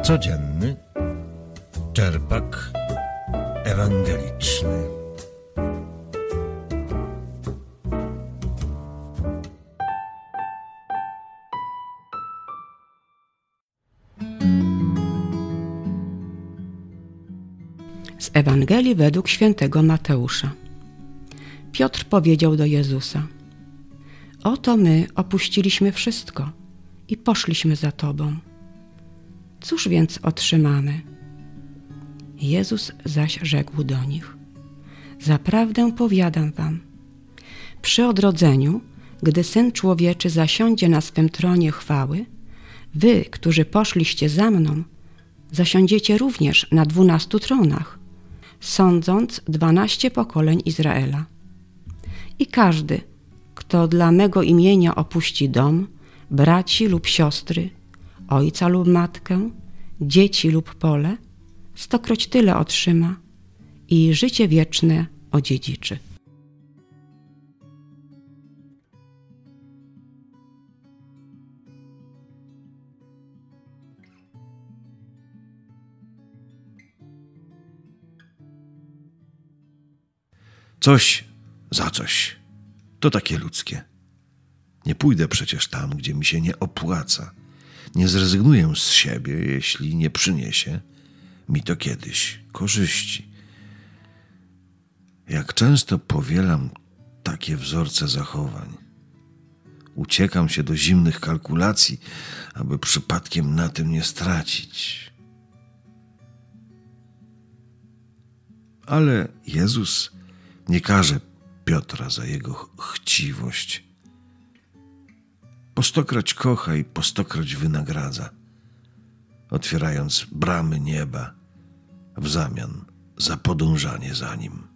Codzienny czerpak ewangeliczny. Z Ewangelii według świętego Mateusza. Piotr powiedział do Jezusa: Oto my opuściliśmy wszystko i poszliśmy za Tobą. Cóż więc otrzymamy? Jezus zaś rzekł do nich: Zaprawdę powiadam wam, przy odrodzeniu, gdy Syn Człowieczy zasiądzie na swym tronie chwały, wy, którzy poszliście za mną, zasiądziecie również na 12 tronach, sądząc 12 pokoleń Izraela. I każdy, kto dla mego imienia opuści dom, braci lub siostry, ojca lub matkę, dzieci lub pole, 100-kroć tyle otrzyma i życie wieczne odziedziczy. Coś za coś. To takie ludzkie. Nie pójdę przecież tam, gdzie mi się nie opłaca. Nie zrezygnuję z siebie, jeśli nie przyniesie mi to kiedyś korzyści. Jak często powielam takie wzorce zachowań. Uciekam się do zimnych kalkulacji, aby przypadkiem na tym nie stracić. Ale Jezus nie karze Piotra za jego chciwość. Po 100-kroć kocha i po 100-kroć wynagradza, otwierając bramy nieba w zamian za podążanie za Nim.